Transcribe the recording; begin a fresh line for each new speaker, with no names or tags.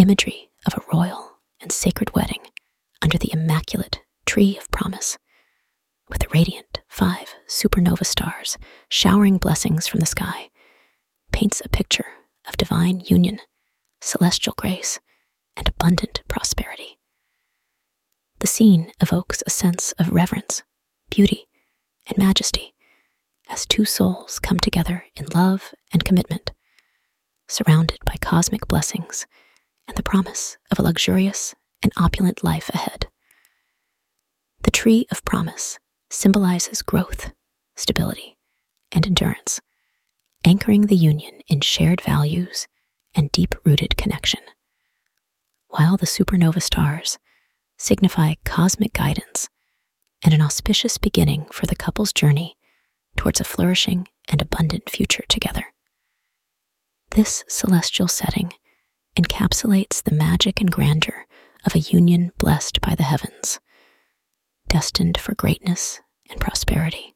imagery of a royal and sacred wedding under the immaculate tree of promise, with the radiant 5 supernova stars showering blessings from the sky, paints a picture of divine union, celestial grace, and abundant prosperity. The scene evokes a sense of reverence, beauty, and majesty as two souls come together in love and commitment, surrounded by cosmic blessings and the promise of a luxurious and opulent life ahead. The tree of promise symbolizes growth, stability, and endurance, anchoring the union in shared values and deep-rooted connection, while the supernova stars signify cosmic guidance and an auspicious beginning for the couple's journey towards a flourishing and abundant future together. This celestial setting encapsulates the magic and grandeur of a union blessed by the heavens, destined for greatness and prosperity.